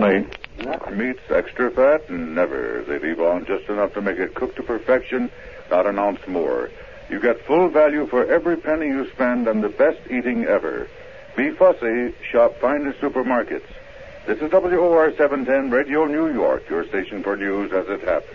honey. Meat's extra fat? Never. They leave on just enough to make it cook to perfection, not an ounce more. You get full value for every penny you spend and the best eating ever. Be fussy. Shop finest supermarkets. This is WOR 710 Radio New York, your station for news as it happens.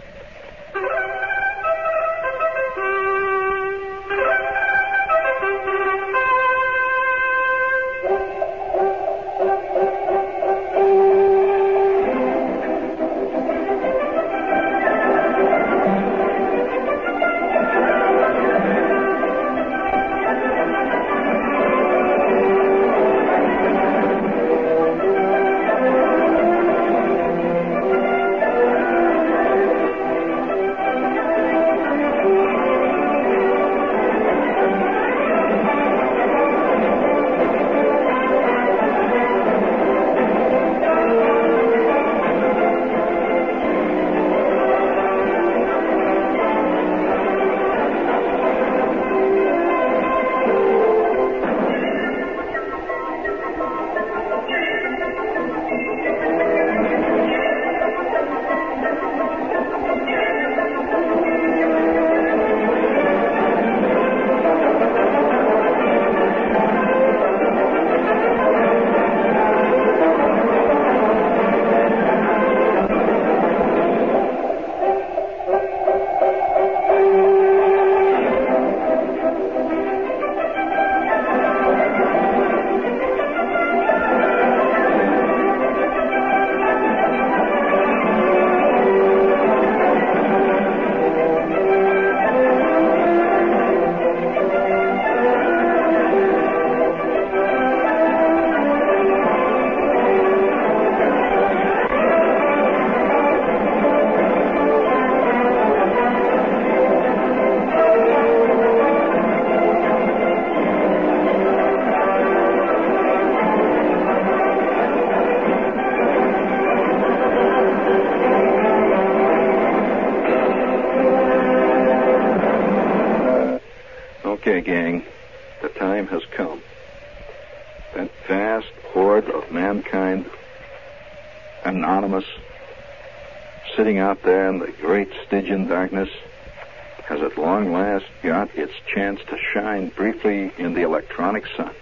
Okay, gang, the time has come. That vast horde of mankind, anonymous, sitting out there in the great Stygian darkness, has at long last got its chance to shine briefly in the electronic sun.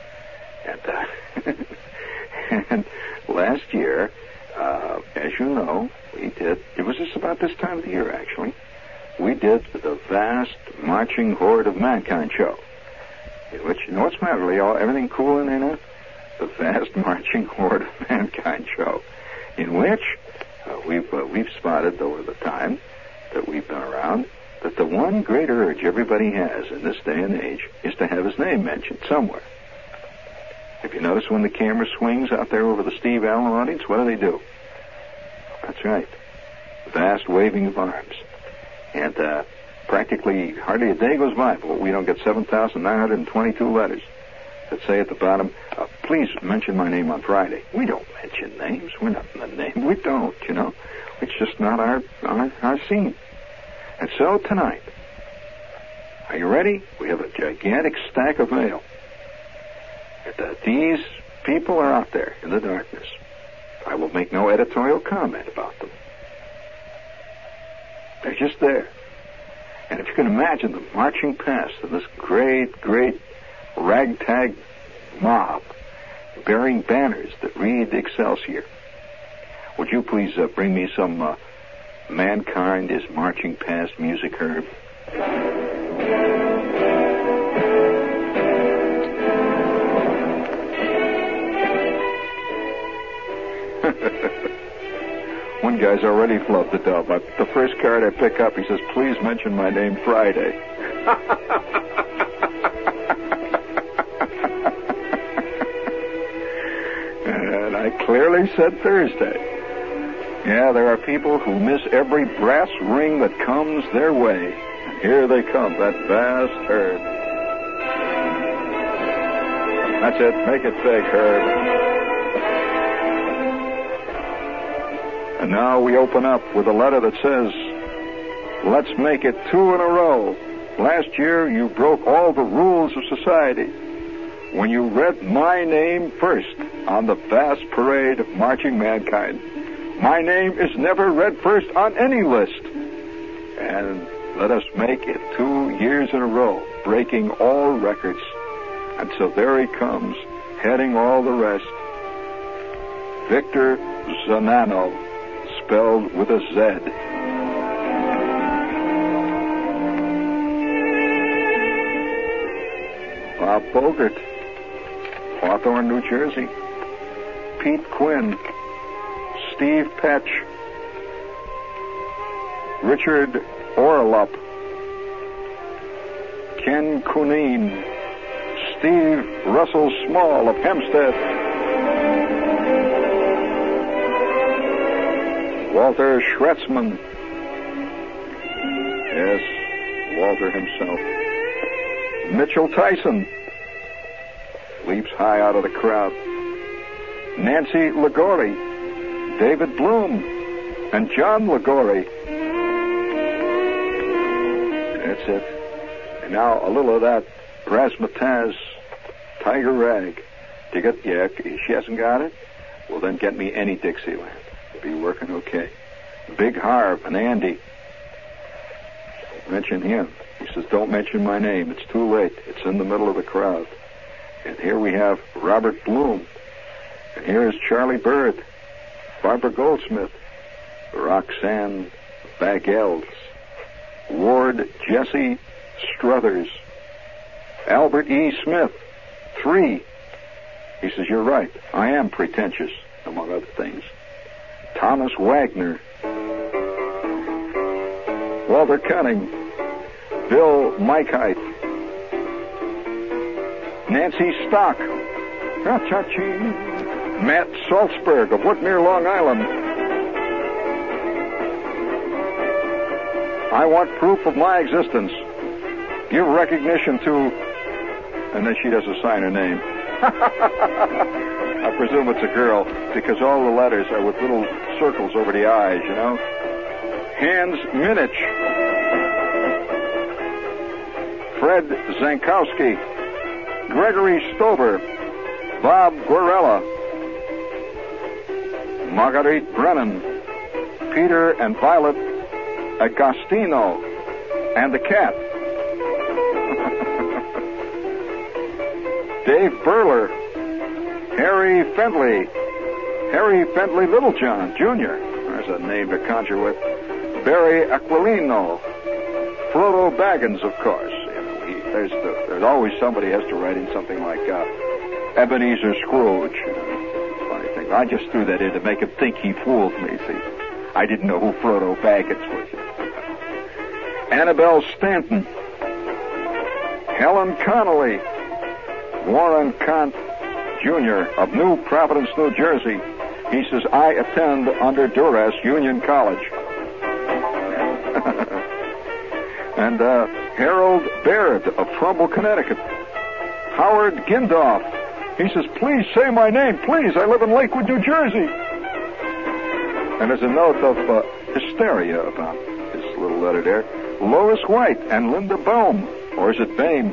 And last year, as you know, we did, it was just about this time of the year, actually, we did the vast marching horde of mankind show, in which, you know what's the matter, Leo? Everything cool in there now? The vast marching horde of mankind show, in which we've spotted over the time that we've been around that the one great urge everybody has in this day and age is to have his name mentioned somewhere. Have you noticed when the camera swings out there over the Steve Allen audience, what do? That's right. Vast waving of arms. And practically hardly a day goes by before we don't get 7,922 letters that say at the bottom, please mention my name on Friday. We don't mention names. We're not in the name. We don't, you know. It's just not our scene. And so tonight, are you ready? We have a gigantic stack of mail. And, these people are out there in the darkness. I will make no editorial comment about them. They're just there. And if you can imagine them marching past in this great ragtag mob bearing banners that read Excelsior, would you please bring me some Mankind is Marching Past music, Herb? One guy's already flubbed it up. The first card I pick up, he says, please mention my name Friday. And I clearly said Thursday. Yeah, there are people who miss every brass ring that comes their way. And here they come, that vast herd. That's it. Make it big, Herb. And now we open up with a letter that says, let's make it 2 in a row. Last year, you broke all the rules of society. when you read my name first on the vast parade of marching mankind. My name is never read first on any list. And let us make it 2 years in a row, breaking all records. And so there he comes, heading all the rest. Victor Zanano, spelled with a Z. Bob Bogert, Hawthorne, New Jersey. Pete Quinn, Steve Petch, Richard Orlup, Ken Cuneen, Steve Russell Small of Hempstead, Walter Schretzman, yes, Walter himself, Mitchell Tyson, leaps high out of the crowd, Nancy Ligori, David Bloom, and John Ligori. That's it. And now a little of that Razzmatazz Tiger Rag. Dig it? Yeah, she hasn't got it? Well, then get me any Dixieland. It'll be working okay. Big Harv and Andy. Mention him. He says, don't mention my name. It's too late. It's in the middle of the crowd. And here we have Robert Bloom. And here is Charlie Bird, Barbara Goldsmith, Roxanne Bagels, Ward Jesse Struthers, Albert E. Smith, 3. He says, you're right. I am pretentious, among other things. Thomas Wagner, Walter Cunning, Bill Mikeit, Nancy Stock, Matt Salzberg of Woodmere, Long Island. I want proof of my existence. Give recognition to... And then she doesn't sign her name. I presume it's a girl, because all the letters are with little circles over the eyes, you know. Hans Minich. Fred Zankowski. Gregory Stober. Bob Guerrella. Marguerite Brennan. Peter and Violet Agostino. And the cat. Dave Burler, Harry Fendley Littlejohn, Jr. There's a name to conjure with. Barry Aquilino, Frodo Baggins, of course. You know, there's always somebody has to write in something like Ebenezer Scrooge. Funny thing. I just threw that in to make him think he fooled me. See, I didn't know who Frodo Baggins was. Annabelle Stanton, Helen Connolly. Warren Kant, Jr. of New Providence, New Jersey. He says, I attend under duress Union College. And Harold Baird of Trumbull, Connecticut. Howard Gindoff. He says, please say my name, please. I live in Lakewood, New Jersey. And there's a note of hysteria about this little letter there. Lois White and Linda Boehm. Or is it Boehm?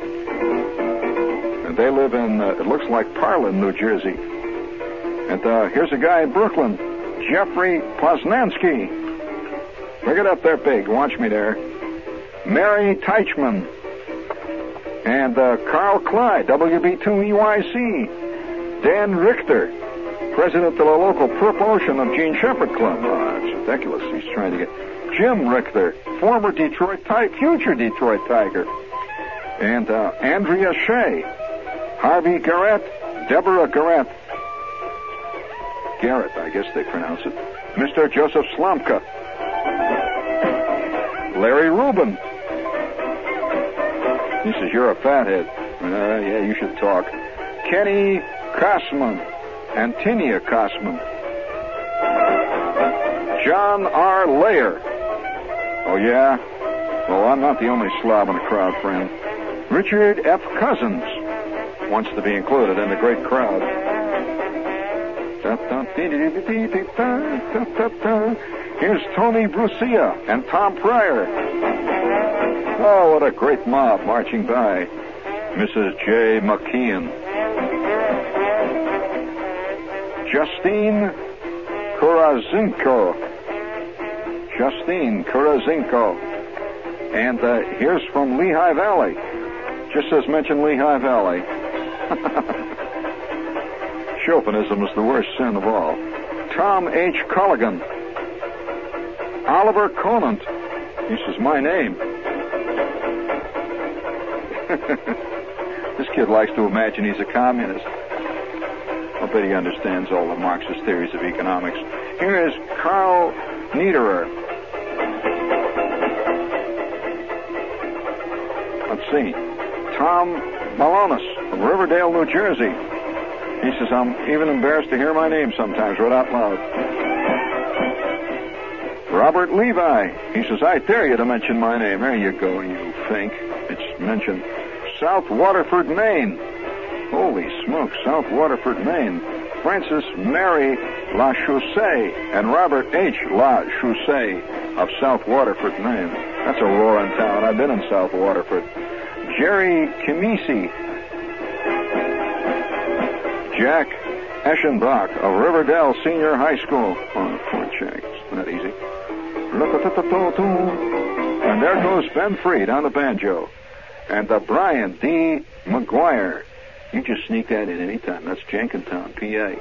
They live in, it looks like Parlin, New Jersey. And here's a guy in Brooklyn, Jeffrey Poznansky. Look it up there big. Watch me there. Mary Teichman. And Carl Clyde, WB2EYC. Dan Richter, president of the local Promotion of Gene Shepherd Club. Oh, that's ridiculous. He's trying to get... Jim Richter, former future Detroit Tiger. And Andrea Shea. Harvey Garrett, Deborah Garrett. Garrett, I guess they pronounce it. Mr. Joseph Slomka. Larry Rubin. He says, you're a fathead. Yeah, you should talk. Kenny Kosman and Tinia Kosman. John R. Layer. Oh, yeah? Well, I'm not the only slob in the crowd, friend. Richard F. Cousins wants to be included in the great crowd. Here's Tony Brucia and Tom Pryor. Oh, what a great mob marching by. Mrs. J. McKeon. Justine Kurazinko. And here's from Lehigh Valley. Just says mention Lehigh Valley. Chauvinism is the worst sin of all. Tom H. Culligan. Oliver Conant. He says, my name. This kid likes to imagine he's a communist. I bet he understands all the Marxist theories of economics. Here is Carl Niederer. Let's see. Tom Malonis from Riverdale, New Jersey. He says, I'm even embarrassed to hear my name sometimes, right out loud. Robert Levi. He says, I dare you to mention my name. There you go, you think. It's mentioned. South Waterford, Maine. Holy smokes, South Waterford, Maine. Francis Mary LaChaussee and Robert H. LaChaussee of South Waterford, Maine. That's a roaring town. I've been in South Waterford. Jerry Kimisi. Jack Eschenbach of Riverdale Senior High School. Oh, poor Jack. It's not easy. And there goes Ben Freed on the banjo. And Brian D. McGuire. You just sneak that in any time. That's Jenkintown, PA.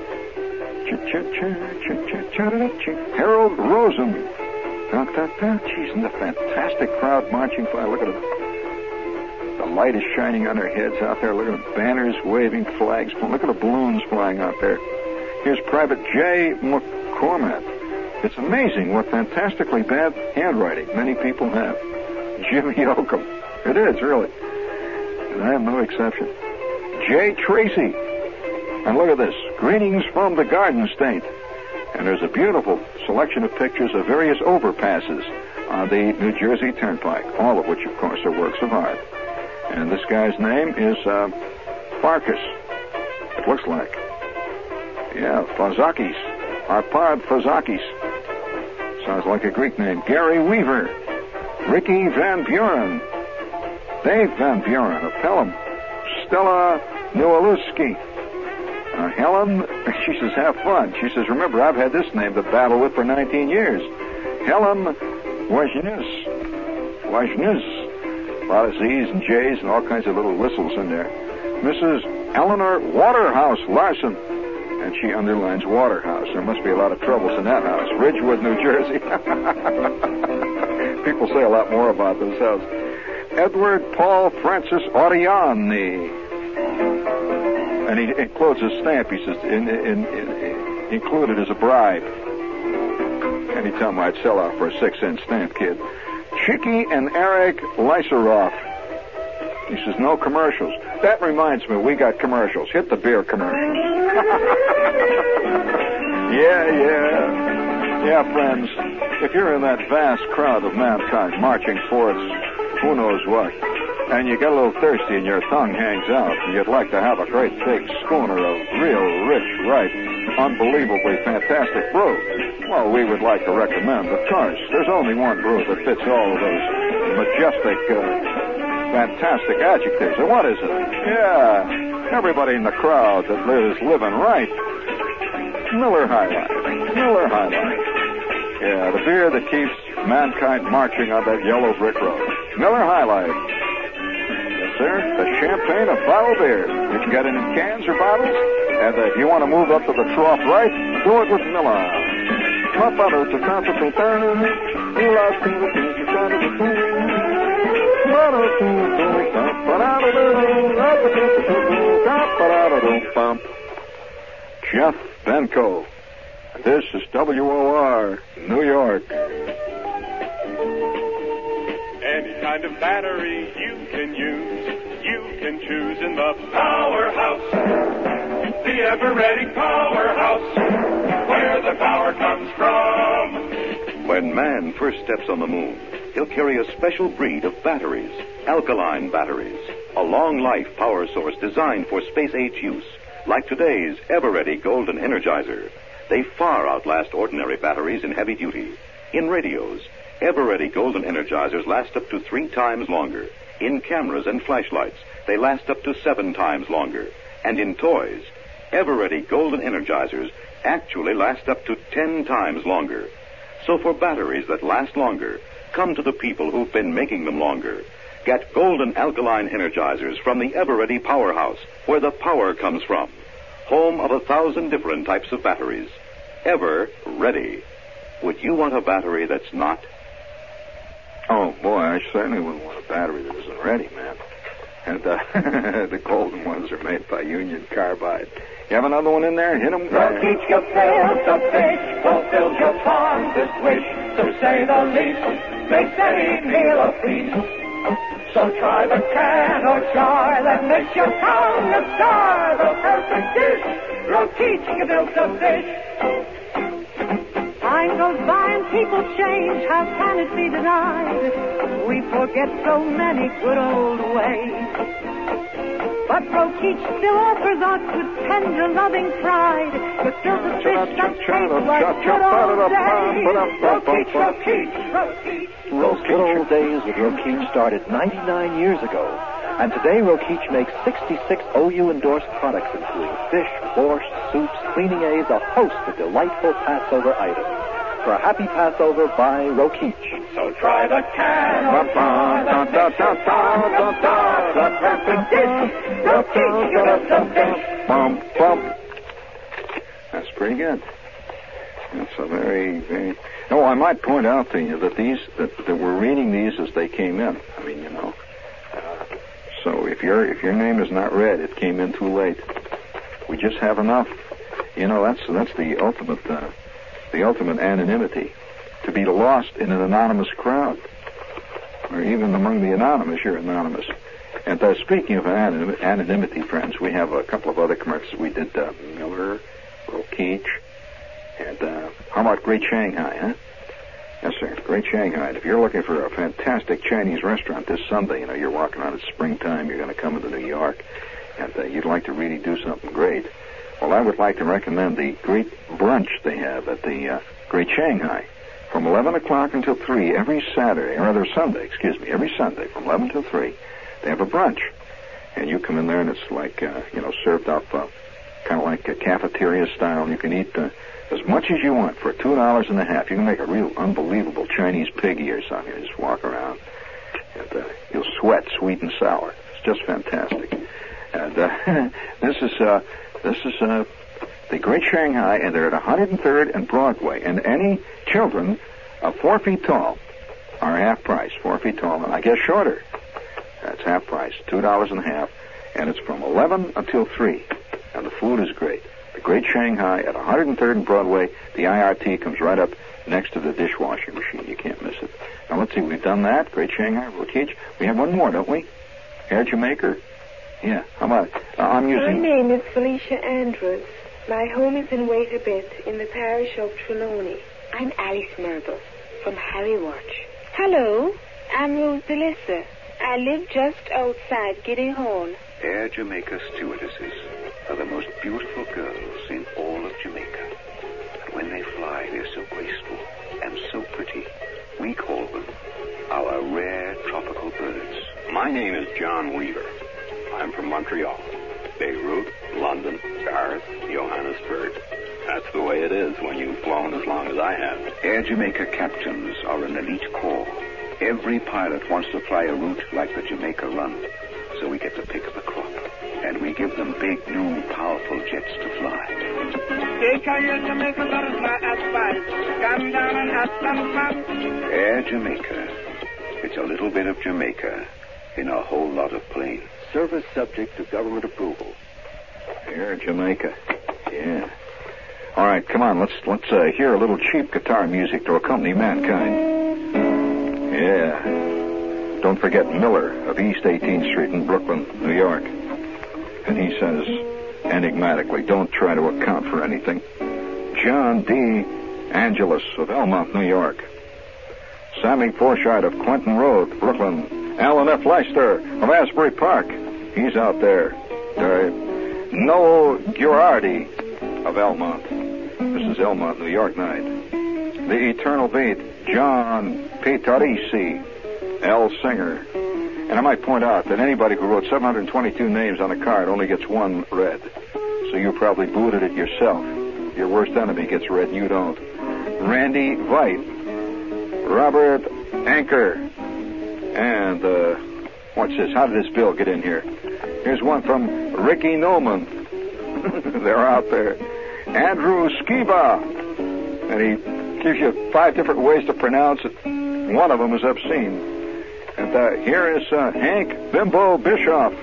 Harold Rosen. Geez, and the fantastic crowd marching by. Look at them. The light is shining on their heads out there. Look at the banners waving, flags. Look at the balloons flying out there. Here's Private J. McCormack. It's amazing what fantastically bad handwriting many people have. Jimmy Oakham. It is, really. And I am no exception. J. Tracy. And look at this. Greetings from the Garden State. And there's a beautiful selection of pictures of various overpasses on the New Jersey Turnpike, all of which, of course, are works of art. And this guy's name is Farkas, it looks like. Yeah, Fazakis. Arpad Fazakis. Sounds like a Greek name. Gary Weaver. Ricky Van Buren. Dave Van Buren of Pelham. Stella Nowalewski. Helen, she says, have fun. She says, remember, I've had this name to battle with for 19 years. Helen Wajnus. A lot of Z's and J's and all kinds of little whistles in there. Mrs. Eleanor Waterhouse Larson. And she underlines Waterhouse. There must be a lot of troubles in that house. Ridgewood, New Jersey. People say a lot more about this house. Edward Paul Francis Oriani. And he includes a stamp. He says, included as a bribe. Anytime I'd sell out for a 6-cent stamp, kid. Chicky and Eric Lyseroff. He says, no commercials. That reminds me, we got commercials. Hit the beer commercials. Yeah, friends. If you're in that vast crowd of mankind marching towards who knows what, and you get a little thirsty and your tongue hangs out, and you'd like to have a great big schooner of real rich, ripe, unbelievably fantastic brew, well, we would like to recommend, of course, there's only one brew that fits all of those majestic, fantastic adjectives. And what is it? Yeah, everybody in the crowd that is living right. Miller High Life. Miller High Life. Yeah, the beer that keeps mankind marching on that yellow brick road. Miller High Life. Yes, sir. The champagne of bottled beer. You can get it in cans or bottles. And if you want to move up to the trough right, do it with Miller. Jeff Benko. This is WOR, New York. Any kind of battery you can use, you can choose in the Powerhouse. The ever-ready Powerhouse, where the power comes from. When man first steps on the moon, he'll carry a special breed of batteries, alkaline batteries, a long-life power source designed for space-age use, like today's ever-ready Golden Energizer. They far outlast ordinary batteries in heavy duty. In radios, ever-ready Golden Energizers last up to 3 times longer. In cameras and flashlights, they last up to 7 times longer. And in toys, Ever-Ready Golden Energizers actually last up to 10 times longer. So for batteries that last longer, come to the people who've been making them longer. Get Golden Alkaline Energizers from the Ever-Ready Powerhouse, where the power comes from. Home of 1,000 different types of batteries. Ever-Ready. Would you want a battery that's not? Oh, boy, I certainly wouldn't want a battery that isn't ready, man. And the golden ones are made by Union Carbide. You have another one in there? Hit them. Teach your fields of fish, fulfills your fondest wish. To say the least, makes any meal a feast. So try the can or jar that makes your tongue a star. The perfect dish, Roteach Gefilte Fish. Time goes by and people change, how can it be denied? We forget so many good old ways. But Roteach still offers us with tender, loving pride. Gefilte fish that tastes like good old days. Roteach. Those good old days with Roteach started 99 years ago. And today Roteach makes 66 OU-endorsed products, including fish, borscht, soups, cleaning aids, a host of delightful Passover items. For a happy Passover, buy Roteach. So try the can or the perfect dish. Roteach Gefilte Fish. Bump, bump. That's pretty good. That's a very, very... Oh, I might point out to you that that we're reading these as they came in. I mean, you know. So if your name is not read, it came in too late. We just have enough. You know, that's the ultimate anonymity. To be lost in an anonymous crowd. Or even among the anonymous, you're anonymous. And speaking of anonymity, friends, we have a couple of other commercials. We did Miller, Roteach, and how about Great Shanghai, huh? Yes, sir, Great Shanghai. If you're looking for a fantastic Chinese restaurant this Sunday, you know, you're walking around, it's springtime, you're going to come into New York, and you'd like to really do something great, well, I would like to recommend the great brunch they have at the Great Shanghai. From 11 o'clock until 3 every Sunday, every Sunday from 11 till 3, they have a brunch. And you come in there and it's like, served up kind of like a cafeteria style. You can eat as much as you want for $2.50. You can make a real unbelievable Chinese piggy or something. You just walk around and you'll sweat sweet and sour. It's just fantastic. And this is the Great Shanghai, and they're at 103rd and Broadway. And any children 4 feet tall are half price. 4 feet tall, and I guess shorter. That's half price, $2.50, and it's from 11 until 3. And the food is great. The Great Shanghai at 103rd and Broadway. The IRT comes right up next to the dishwashing machine. You can't miss it. Now, let's see. We've done that. Great Shanghai, Roteach. We have one more, don't we? Air Jamaica? Yeah. How about it? My name is Felicia Andrews. My home is in Waiterbit in the parish of Trelawney. I'm Alice Merble from Harry Watch. Hello. I'm Rose DeLissa. I live just outside Giddy Horn. Air Jamaica stewardesses are the most beautiful girls in all of Jamaica. And when they fly, they're so graceful and so pretty. We call them our rare tropical birds. My name is John Weaver. I'm from Montreal. Beirut, London, Paris, Johannesburg. That's the way it is when you've flown as long as I have. Air Jamaica captains are an elite corps. Every pilot wants to fly a route like the Jamaica Run, so we get to pick the crop. And we give them big, new, powerful jets to fly. Take Air Jamaica butterfly aspires. Come down and have some fun. Air Jamaica. It's a little bit of Jamaica in a whole lot of planes. Service subject to government approval. Air Jamaica. Yeah. All right, come on. Let's hear a little cheap guitar music to accompany mankind. Yeah. Don't forget Miller of East 18th Street in Brooklyn, New York. And he says, enigmatically, don't try to account for anything. John D. Angelus of Elmont, New York. Sammy Forsythe of Clinton Road, Brooklyn. Alan F. Leicester of Asbury Park. He's out there. Noel Girardi of Elmont. This is Elmont, New York night. The Eternal Beat, John Petarisi, L. Singer. And I might point out that anybody who wrote 722 names on a card only gets one read. So you probably booted it yourself. Your worst enemy gets read, you don't. Randy Veit, Robert Anker, and, what's this? How did this bill get in here? Here's one from Ricky Noman. They're out there. Andrew Skiba. And he gives you 5 different ways to pronounce it. One of them is obscene. And here is Hank Bimbo Bischoff.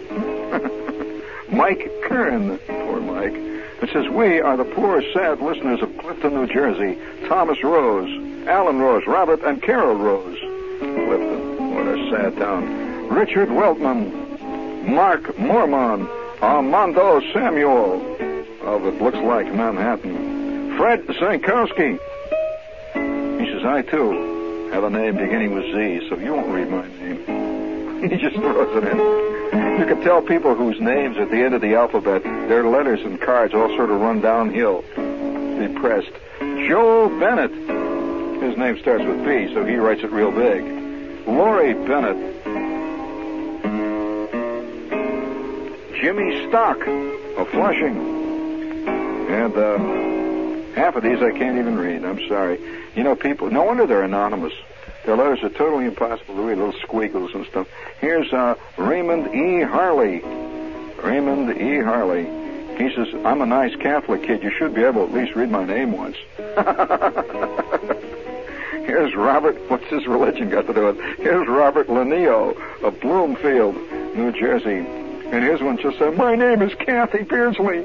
Mike Kern. Poor Mike. It says, we are the poor, sad listeners of Clifton, New Jersey. Thomas Rose, Alan Rose, Robert and Carol Rose. Clifton. What a sad town. Richard Weltman. Mark Mormon. Armando Samuel. Of it looks like Manhattan. Fred Zankowski. He says, I, too, have a name beginning with Z, so you won't read my name. He just throws it in. You can tell people whose names at the end of the alphabet, their letters and cards all sort of run downhill. Depressed. Joe Bennett. His name starts with B, so he writes it real big. Lori Bennett. Jimmy Stock of Flushing. And half of these I can't even read. I'm sorry. You know, people, no wonder they're anonymous. Their letters are totally impossible to read, little squiggles and stuff. Here's Raymond E. Harley. Raymond E. Harley. He says, I'm a nice Catholic kid. You should be able to at least read my name once. Here's Robert. What's his religion got to do with it? Here's Robert Laneo of Bloomfield, New Jersey. And here's one just said, my name is Kathy Beardsley.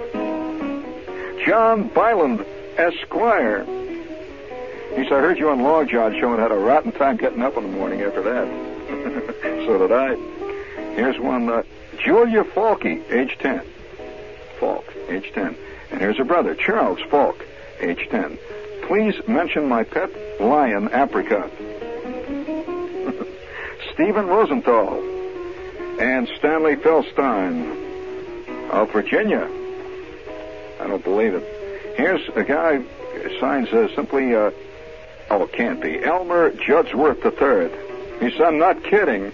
John Byland, Esquire. He said, I heard you on Long John showing had a rotten time getting up in the morning after that. So did I. Here's one, Julia Falke, age 10. Falk, age 10. And here's her brother, Charles Falk, age 10. Please mention my pet lion, Apricot. Stephen Rosenthal and Stanley Felstein of Virginia. I don't believe it. Here's a guy who signs simply, it can't be. Elmer Juddsworth III. He said, I'm not kidding.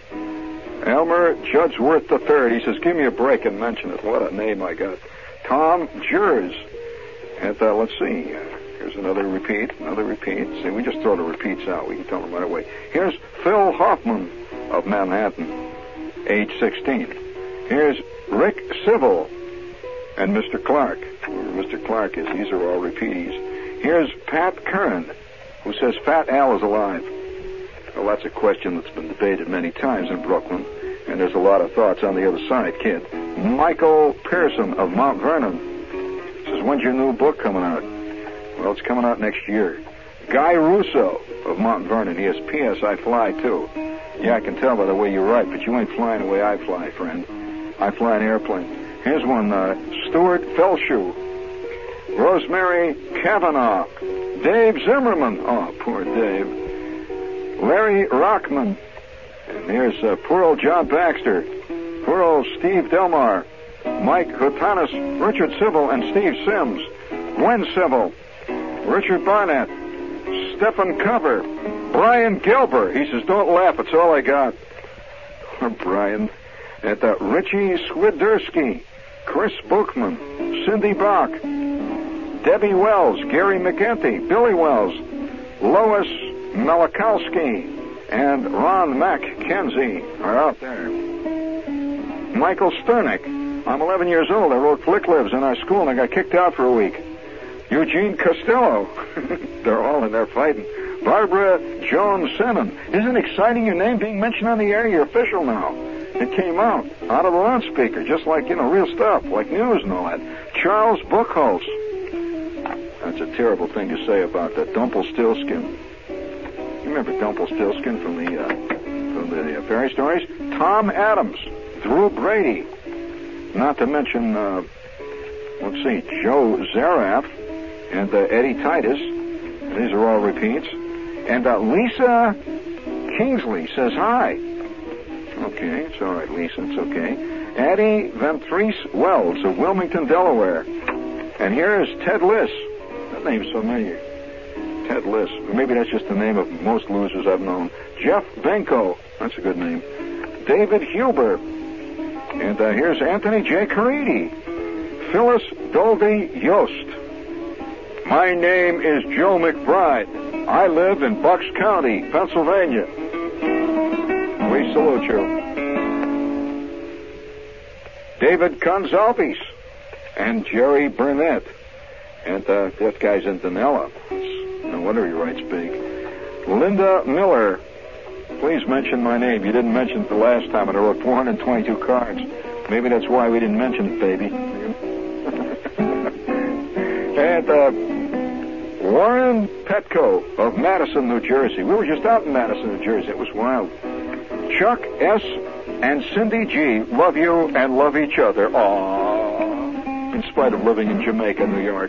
Elmer Juddsworth III. He says, give me a break and mention it. What a name I got. Tom Jers. And let's see. Here's another repeat. See, we just throw the repeats out. We can tell them right away. Here's Phil Hoffman of Manhattan, age 16. Here's Rick Civil and Mr. Clark. Whoever Mr. Clark is, these are all repeatees. Here's Pat Kern, who says Fat Al is alive. Well, that's a question that's been debated many times in Brooklyn, and there's a lot of thoughts on the other side, kid. Michael Pearson of Mount Vernon says, when's your new book coming out? Well, it's coming out next year. Guy Russo of Mount Vernon. He has P.S. I fly, too. Yeah, I can tell by the way you write, but you ain't flying the way I fly, friend. I fly an airplane. Here's one, Stuart Felshoe. Rosemary Kavanaugh. Dave Zimmerman. Oh, poor Dave. Larry Rockman. And here's poor old John Baxter. Poor old Steve Delmar. Mike Hotanis. Richard Civil and Steve Sims. Gwen Civil. Richard Barnett. Stephen Cover. Brian Gilbert. He says, don't laugh, it's all I got. Brian. At Richie Swiderski. Chris Bookman. Cindy Bach. Debbie Wells. Gary McGinty. Billy Wells. Lois Malakowski. And Ron McKenzie are out there. Michael Sternick. I'm 11 years old. I wrote Flick Lives in our school and I got kicked out for a week. Eugene Costello. They're all in there fighting. Barbara Joan Sennon. Isn't it exciting, your name being mentioned on the air? You're official now. It came out of the loudspeaker, just like, real stuff, like news and all that. Charles Buchholz. That's a terrible thing to say about Dumpelstiltskin. You remember Dumpelstiltskin from the fairy stories? Tom Adams. Drew Brady. Not to mention, Joe Zaraf and Eddie Titus. These are all repeats. And Lisa Kingsley says hi. Okay, it's all right, Lisa, it's okay. Addie Ventreese Wells of Wilmington, Delaware. And here is Ted Liss. That name's familiar. Ted Liss. Maybe that's just the name of most losers I've known. Jeff Benko. That's a good name. David Huber. And here's Anthony J. Caridi. Phyllis Dolby Yost. My name is Joe McBride. I live in Bucks County, Pennsylvania. We salute you. David Gonzalez and Jerry Burnett. And that guy's in Danella. No wonder he writes big. Linda Miller. Please mention my name. You didn't mention it the last time, and I wrote 422 cards. Maybe that's why we didn't mention it, baby. And Warren Petco of Madison, New Jersey. We were just out in Madison, New Jersey. It was wild. Chuck S. and Cindy G. love you and love each other. Aww. In spite of living in Jamaica, New York.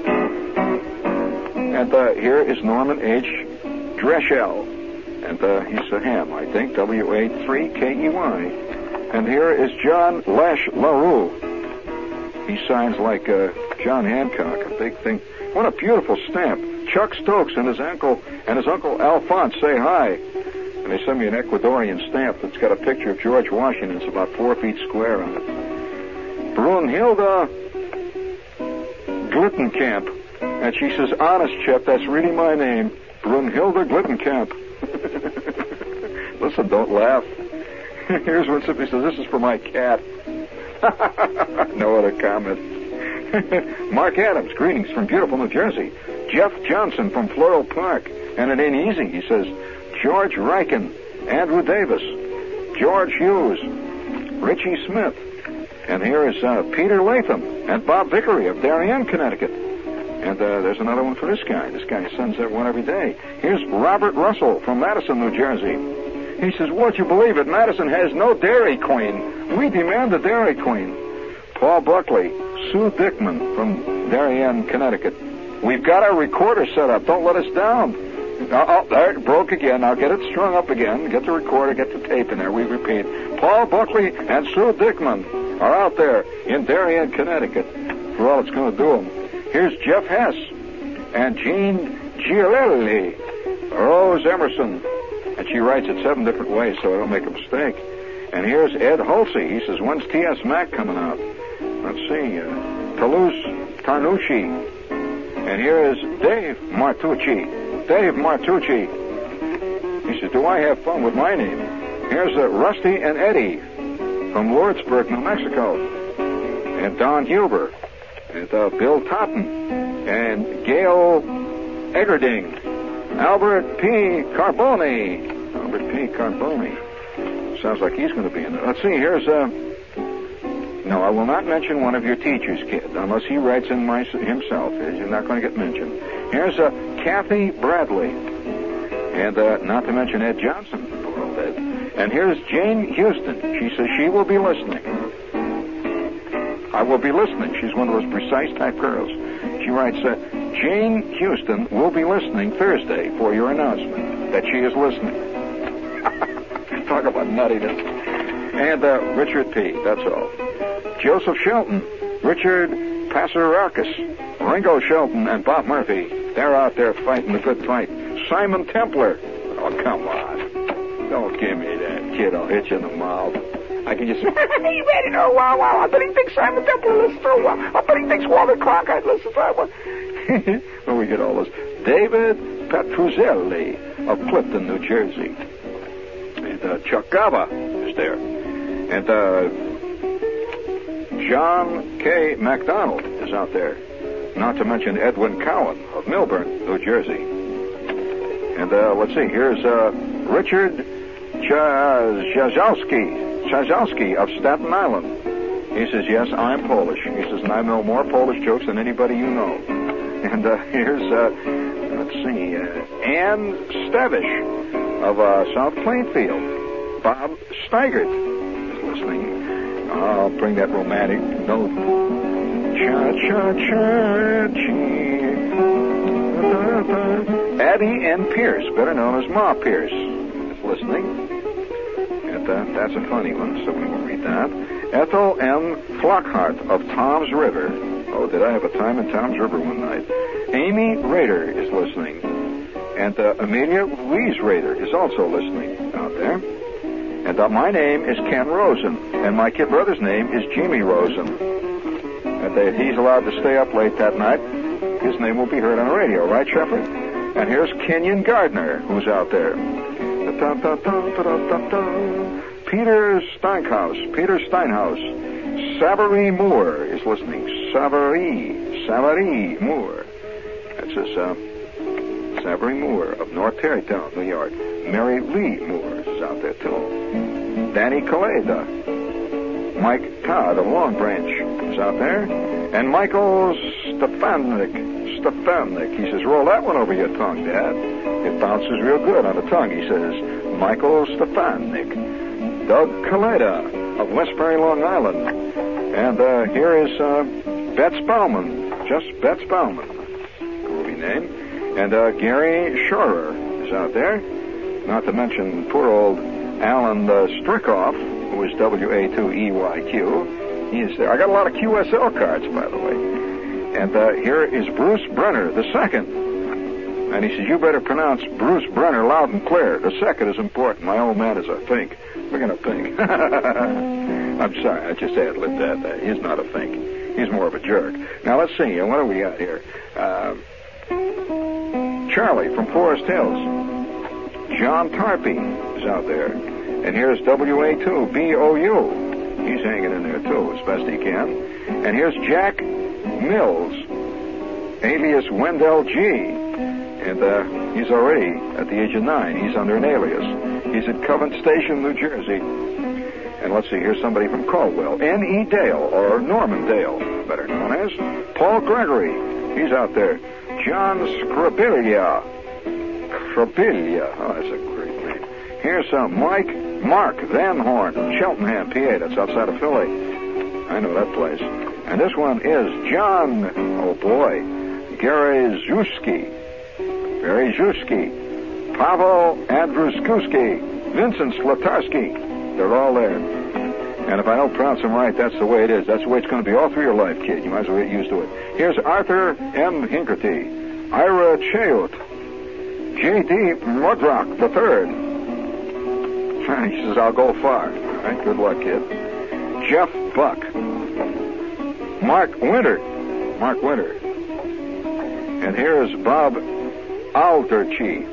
And here is Norman H. Dreschel. And he's a ham, I think, W-A-3-K-E-Y. And here is John Lash LaRue. He signs like John Hancock, a big thing. What a beautiful stamp. Chuck Stokes and his uncle Alphonse say hi. And they sent me an Ecuadorian stamp that's got a picture of George Washington. It's about 4 feet square on it. Brunhilde Glittenkamp. And she says, honest, Chip, that's really my name. Brunhilde Glittenkamp. Listen, don't laugh. Here's one simply says, this is for my cat. No other comment. Mark Adams, greetings from beautiful New Jersey. Jeff Johnson from Floral Park. And it ain't easy, he says. George Riken, Andrew Davis, George Hughes, Richie Smith. And here is Peter Latham and Bob Vickery of Darien, Connecticut. And there's another one for this guy. This guy sends that one every day. Here's Robert Russell from Madison, New Jersey. He says, would you believe it? Madison has no Dairy Queen. We demand a Dairy Queen. Paul Buckley, Sue Dickman from Darien, Connecticut. We've got our recorder set up. Don't let us down. Oh, there it broke again. Now get it strung up again. Get the recorder, get the tape in there. We repeat. Paul Buckley and Sue Dickman are out there in Darien, Connecticut for all it's going to do them. Here's Jeff Hess and Jean Giolelli, Rose Emerson. And she writes it 7 different ways so I don't make a mistake. And here's Ed Hulsey. He says, when's T.S. Mac coming out? Let's see. Toulouse Tarnucci. And here is Dave Martucci. Dave Martucci. He says, do I have fun with my name? Here's Rusty and Eddie from Lordsburg, New Mexico. And Don Huber. And Bill Totten. And Gail Eggerding. Albert P. Carboni. Albert P. Carboni. Sounds like he's going to be in there. Let's see, here's no, I will not mention one of your teachers, kid, unless he writes in himself. You're not going to get mentioned. Here's Kathy Bradley. And not to mention Ed Johnson. And here's Jane Houston. She says she will be listening. I will be listening. She's one of those precise type girls. She writes, Jane Houston will be listening Thursday for your announcement that she is listening. Talk about nuttiness. And Richard P., that's all. Joseph Shelton, Richard Pasarakis, Ringo Shelton, and Bob Murphy. They're out there fighting the good fight. Simon Templar. Oh, come on. Don't give me that, kid. I'll hit you in the mouth. I can just say, you ready? Oh, wow. I bet he thinks Simon Templar listens to a while. I bet he thinks Walter Cronkite listens to one. Well, we get all this. David Petruzzelli of Clifton, New Jersey. And Chuck Gava is there. And John K. MacDonald is out there. Not to mention Edwin Cowan of Milburn, New Jersey. And let's see, here's Richard Chazowski of Staten Island. He says, yes, I'm Polish. He says, and I know more Polish jokes than anybody you know. And here's, let's see, Ann Stavish of South Plainfield. Bob Steigert is listening. I'll bring that romantic note. Addie N. Pierce, better known as Ma Pierce, is listening. And that's a funny one, so we will read that. Ethel M. Flockhart of Tom's River. Oh, did I have a time in Tom's River one night? Amy Rader is listening. And Amelia Louise Rader is also listening out there. And my name is Ken Rosen, and my kid brother's name is Jimmy Rosen. And if he's allowed to stay up late that night, his name will be heard on the radio, right, Shepard? And here's Kenyon Gardner, who's out there. Peter Steinhaus. Savary Moore is listening. Savary Moore. That's his, Savary Moore of North Tarrytown, New York. Mary Lee Moore is out there, too. Danny Kaleda. Mike Todd of Long Branch is out there. And Michael Stefanik. He says, roll that one over your tongue, Dad. It bounces real good on the tongue, he says. Michael Stefanik. Doug Kaleda of Westbury, Long Island. And here is Betts Bauman. Just Betts Bauman. Groovy name. And Gary Schorer is out there. Not to mention poor old Alan Strickoff, who is WA2EYQ. He is there. I got a lot of QSL cards, by the way. And here is Bruce Brenner, the second. And he says, you better pronounce Bruce Brenner loud and clear. The second is important. My old man is a Fink. We're going to Fink. I'm sorry, I just ad-libbed that. He's not a Fink. He's more of a jerk. Now, let's see. What do we got here? Charlie from Forest Hills. John Tarpey is out there. And here's WA2BOU. He's hanging in there, too, as best he can. And here's Jack Mills, alias Wendell G. And he's already at the age of 9. He's under an alias. He's at Covent Station, New Jersey. And let's see, here's somebody from Caldwell. N.E. Dale, or Norman Dale, better known as. Paul Gregory. He's out there. John Scribilia. Oh, that's a great name. Here's Mark Van Horn, Cheltenham, PA. That's outside of Philly. I know that place. And this one is John, oh boy, Garyzewski, Pavel Andruszewski, Vincent Slatarsky. They're all there. And if I don't pronounce them right, that's the way it is. That's the way it's going to be all through your life, kid. You might as well get used to it. Here's Arthur M. Hinkerty, Ira Chayot, J.D. Modrock III. He says, I'll go far. All right, good luck, kid. Jeff Buck. Mark Winter. And here's Bob Alderchi.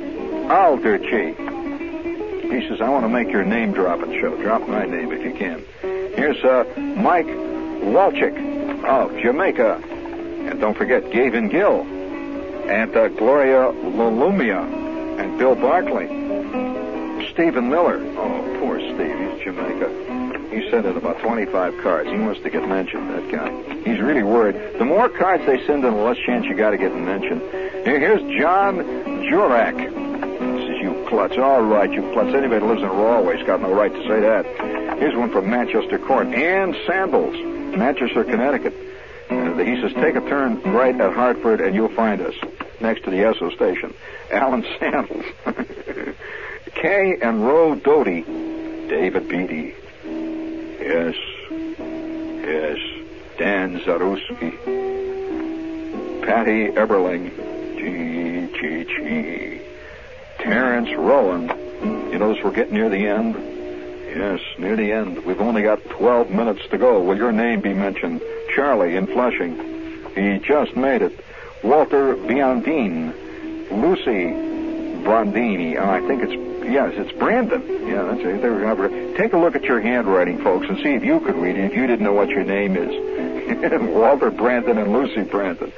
He says, I want to make your name dropping show. Drop my name if you can. Here's Mike Walchick of Jamaica. And don't forget Gavin Gill. And Gloria Lolumia. And Bill Barkley. Stephen Miller. Oh, poor Steve. He's Jamaica. He sent in about 25 cards. He wants to get mentioned, that guy. He's really worried. The more cards they send in, the less chance you got to get mentioned. Here's John Jurak. He says, you klutz. All right, you klutz. Anybody who lives in Rawley's got no right to say that. Here's one from Manchester Court. Ann Sandals, Manchester, Connecticut. He says, take a turn right at Hartford and you'll find us next to the Esso station. Alan Sandals. Kay and Roe Doty. David Beatty. Yes. Dan Zaruski. Patty Eberling. G. Terrence Rowan. You notice we're getting near the end? Yes, near the end. We've only got 12 minutes to go. Will your name be mentioned? Charlie in Flushing. He just made it. Walter Biondine. Lucy Brandini. I think it's Brandon. Yeah, that's it. There we go. Take a look at your handwriting, folks, and see if you could read it, if you didn't know what your name is. Walter Brandon and Lucy Brandon.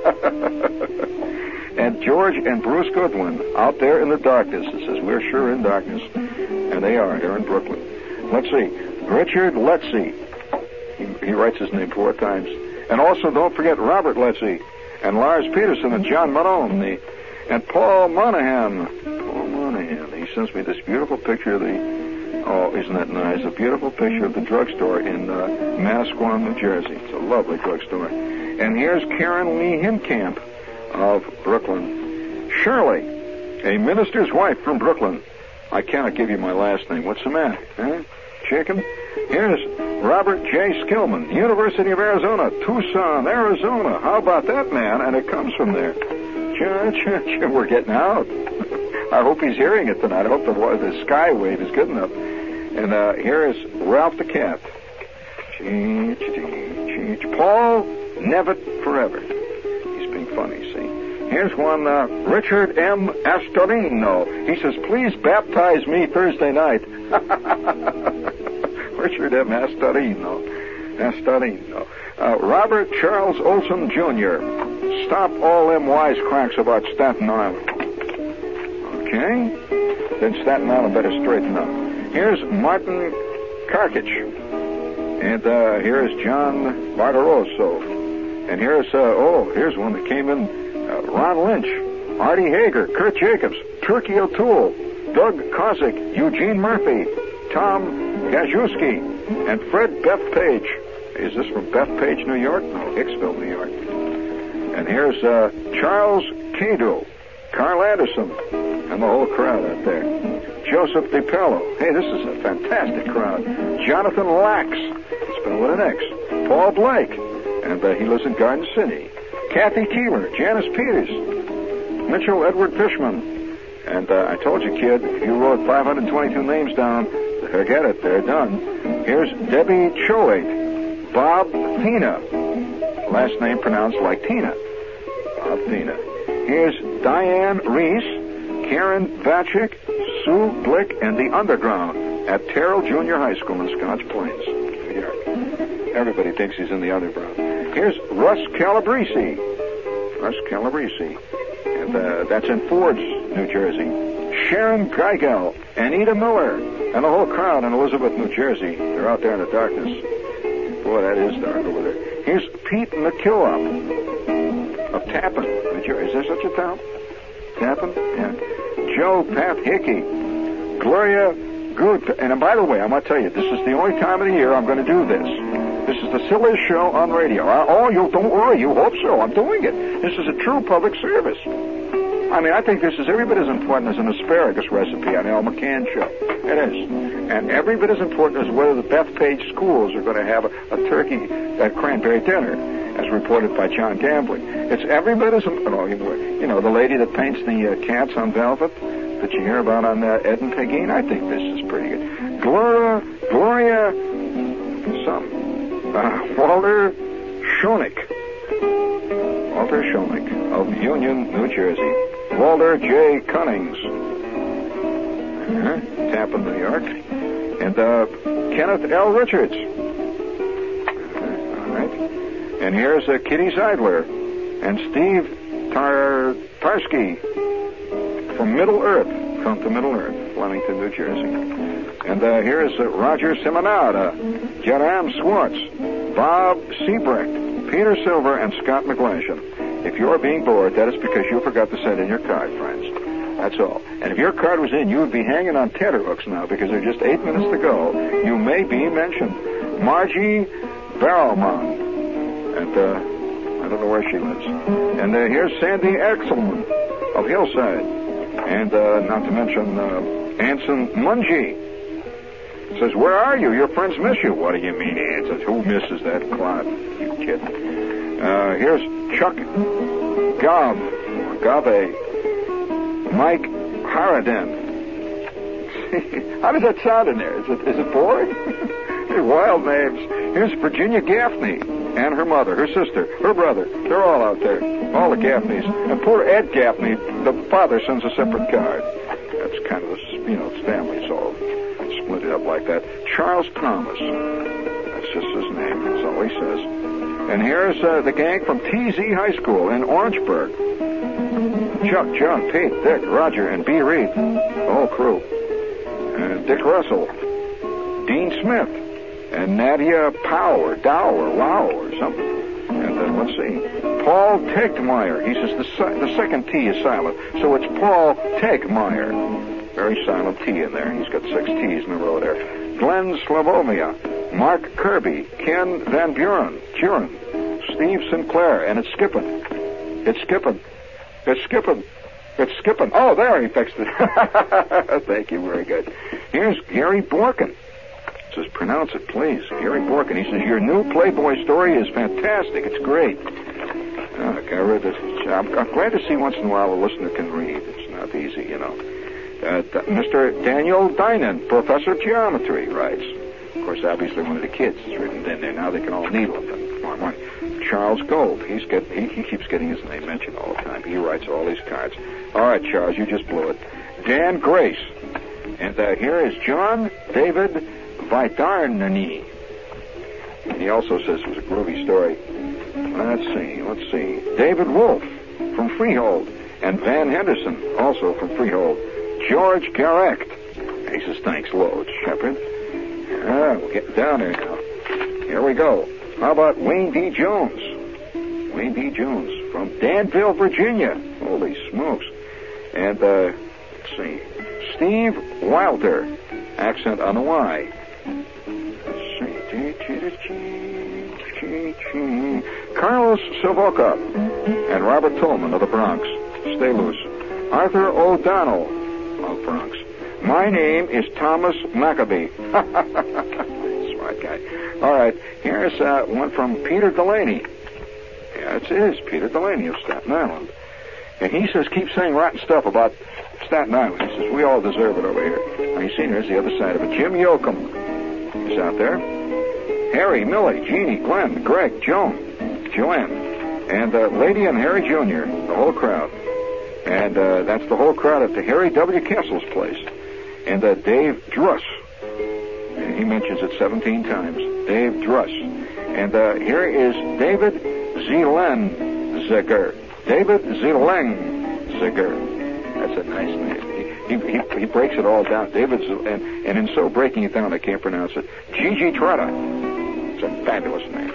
And George and Bruce Goodwin out there in the darkness. It says, we're sure in darkness. And they are here in Brooklyn. Let's see. Richard Letzi. He writes his name 4 times. And also, don't forget Robert Letzi and Lars Peterson and John Malone. And Paul Monahan. He sends me this beautiful picture of isn't that nice? A beautiful picture of the drugstore in Massaquoi, New Jersey. It's a lovely drugstore. And here's Karen Lee Himkamp of Brooklyn. Shirley, a minister's wife from Brooklyn. I cannot give you my last name. What's the matter? Huh? Chicken? Here's Robert J. Skillman, University of Arizona, Tucson, Arizona. How about that, man? And it comes from there. We're getting out. I hope he's hearing it tonight. I hope the skywave is good enough. And here is Ralph the Cat. Paul Nevitt forever. He's being funny, see. Here's one, Richard M. Astorino. He says, please baptize me Thursday night. Richard M. Astorino. Robert Charles Olson Jr. Stop all them wisecracks about Staten Island. Okay? Then Staten Island better straighten up. Here's Martin Karkich. And here's John Barbarosso. And here's one that came in, Ron Lynch, Artie Hager, Kurt Jacobs, Turkey O'Toole, Doug Kozik, Eugene Murphy, Tom Gajewski, and Fred Bethpage. Is this from Bethpage, New York? No, Hicksville, New York. And here's Charles Cado, Carl Anderson, and the whole crowd out there. Joseph DiPello. Hey, this is a fantastic crowd. Jonathan Lax, spelled with an X. Paul Blake, and he lives in Garden City. Kathy Keeler, Janice Peters, Mitchell Edward Fishman. And I told you, kid, if you wrote 522 names down, forget it, they're done. Here's Debbie Choate, Bob Tina, last name pronounced like Tina. Bob Tina. Here's Diane Reese, Karen Vachik, Sue Blick, and the Underground at Terrell Junior High School in Scotch Plains, New York. Everybody thinks he's in the Underground. Here's Russ Calabrese. And that's in Fords, New Jersey. Sharon Geigel, Anita Miller, and the whole crowd in Elizabeth, New Jersey. They're out there in the darkness. Boy, that is dark over there. Here's Pete McKillop of Tappan, New Jersey. Is there such a town? Tappan? Yeah. Joe Pat Hickey. Gloria Good. And by the way, I'm going to tell you, this is the only time of the year I'm going to do this. This is the silliest show on radio. Oh, you don't worry. You hope so. I'm doing it. This is a true public service. I mean, I think this is every bit as important as an asparagus recipe on Al McCann show. It is. And every bit as important as whether the Bethpage schools are going to have a turkey cranberry dinner, as reported by John Gambling. It's every bit as important. You know, the lady that paints the cats on velvet that you hear about on Ed and Pegeen. I think this is pretty good. Gloria, Walter Schoenig of Union, New Jersey. Walter J. Cunnings, Tappan, New York. And Kenneth L. Richards. All right. And here's Kitty Seidler and Steve Tarsky from Middle Earth, Flemington, New Jersey. And here's Roger Simonada, Jerram Swartz, Bob Siebrecht, Peter Silver, and Scott McGlashan. If you're being bored, that is because you forgot to send in your card, friends. That's all. And if your card was in, you would be hanging on tenterhooks now because there are just 8 minutes to go. You may be mentioned. Margie Barrowman. And I don't know where she lives. And here's Sandy Axelman of Hillside. And not to mention Anson Mungie. Says, where are you? Your friends miss you. What do you mean, Anson? Who misses that clod? You kid. Here's Chuck Gave, Mike Harridan. How does that sound in there? Is it boring? They're wild names. Here's Virginia Gaffney and her mother, her sister, her brother. They're all out there. All the Gaffneys. And poor Ed Gaffney, the father sends a separate card. That's kind of, it's family, so split it up like that. Charles Thomas. That's just his name. That's all he says. And here's the gang from TZ High School in Orangeburg. Chuck, John, Pete, Dick, Roger, and B. Reed. The whole crew. And Dick Russell. Dean Smith. And Nadia Powell or Dow or Wow or something. And then let's see. Paul Tegmeyer. He says the second T is silent. So it's Paul Tegmeyer. Very silent T in there. He's got 6 T's in a row there. Glenn Slavomia. Mark Kirby. Ken Van Buren. Steve Sinclair. And it's skipping. Oh, there, he fixed it. Thank you, very good. Here's Gary Borkin. Says, pronounce it, please. Gary Borkin. He says, your new Playboy story is fantastic. It's great. I read this. I'm glad to see once in a while a listener can read. It's not easy, Mr. Daniel Dinan, professor of geometry, writes. Of course, obviously one of the kids is written in there. Now they can all needle him and more money. Charles Gold, he keeps getting his name mentioned all the time. He writes all these cards. All right, Charles, you just blew it. Dan Grace. And here is John David Vitarnani. And he also says it was a groovy story. Let's see. David Wolf from Freehold. And Van Henderson, also from Freehold. George Garrecht. He says, thanks loads, Shepard. We'll get down there now. Here we go. How about Wayne D. Jones? Wayne D. Jones from Danville, Virginia. Holy smokes. And, let's see. Steve Wilder. Accent on the Y. Let's see. Carlos Savoca and Robert Tolman of the Bronx. Stay loose. Arthur O'Donnell of Bronx. My name is Thomas Maccabee. Smart guy. All right, here's one from Peter Delaney. Yeah, it is Peter Delaney of Staten Island. And he says, keep saying rotten stuff about Staten Island. He says, we all deserve it over here. Now, you see, here's the other side of it. Jim Yoakum is out there. Harry, Millie, Jeannie, Glenn, Greg, Joan, Joanne, and Lady and Harry Jr., the whole crowd. And that's the whole crowd at the Harry W. Kessel's place. And Dave Druss. He mentions it 17 times. Dave Druss. And here is David Zielenziger. David Zielenziger. That's a nice name. He breaks it all down. David, and in so breaking it down, I can't pronounce it. Gigi Trotta. It's a fabulous name.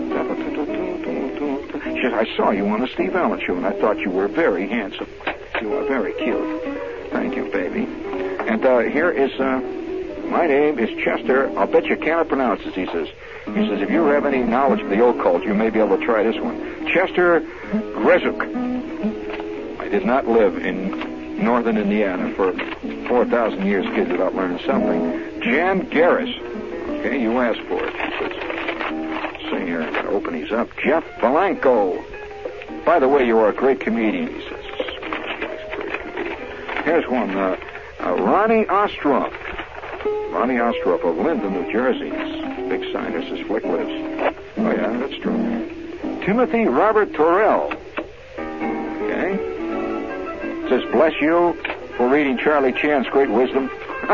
She says, I saw you on the Steve Allen show, and I thought you were very handsome. You are very cute. Thank you, baby. And here is, my name is Chester. I'll bet you cannot pronounce it, he says. He says, if you have any knowledge of the occult, you may be able to try this one. Chester Grezuk. I did not live in northern Indiana for 4,000 years, kids, without learning something. Jan Garris. Okay, you asked for it. Let's see here. I'm going to open these up. Jeff Valanco. By the way, you are a great comedian, he says. Here's one. Ronnie Ostroff. Ronnie Ostroff of Linden, New Jersey. Big sign. This is Flick Lives. Oh, yeah, that's true. Timothy Robert Torrell. Okay. Says, bless you for reading Charlie Chan's great wisdom.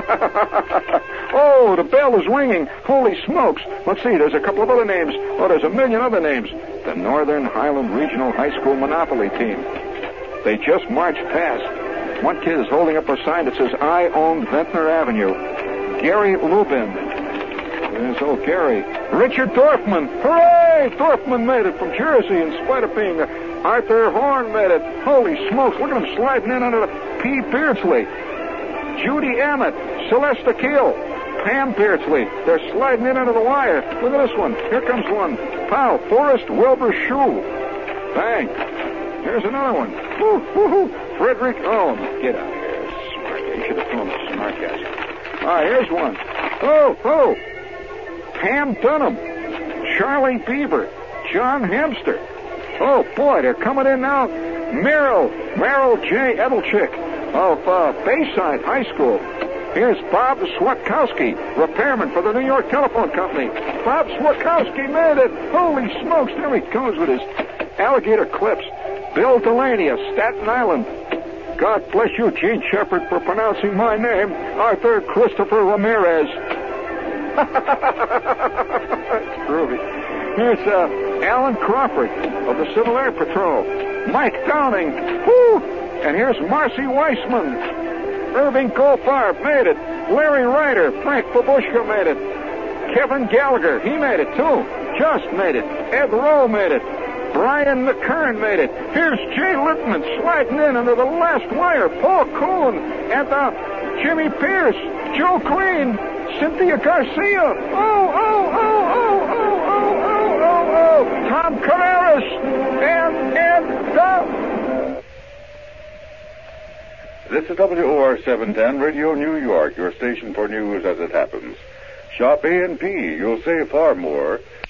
Oh, the bell is ringing. Holy smokes. Let's see, there's a couple of other names. Oh, there's a million other names. The Northern Highland Regional High School Monopoly team. They just marched past. One kid is holding up a sign that says, I own Ventnor Avenue. Gary Lubin. There's old Gary. Richard Dorfman. Hooray! Dorfman made it from Jersey in spite of being Arthur Horn made it. Holy smokes, look at him sliding in under the P. Beardsley. Judy Ammett. Celeste Keel. Pam Beardsley. They're sliding in under the wire. Look at this one. Here comes one. Pow. Forrest Wilbur Shue. Bang. Here's another one. Woo-hoo-hoo. Frederick Owen. Get out of here. Smart guy. You should have thrown the smart guys. All right, here's one. Oh. Pam Dunham. Charlie Beaver. John Hamster. Oh, boy, they're coming in now. Merrill J. Edelchick of Bayside High School. Here's Bob Swatkowski, repairman for the New York Telephone Company. Bob Swatkowski made it. Holy smokes, there he goes with his alligator clips. Bill Delaney of Staten Island. God bless you, Gene Shepard, for pronouncing my name, Arthur Christopher Ramirez. That's groovy. Here's Alan Crawford of the Civil Air Patrol. Mike Downing. Woo! And here's Marcy Weissman. Irving Goldfarb made it. Larry Ryder. Frank Babushka made it. Kevin Gallagher. He made it, too. Just made it. Ed Rowe made it. Brian McKern made it. Here's Jay Lippman sliding in under the last wire. Paul Coon and Jimmy Pierce, Joe Green, Cynthia Garcia. Oh. Tom Carreras and This is WOR 710 Radio New York, your station for news as it happens. Shop A&P. You'll save far more.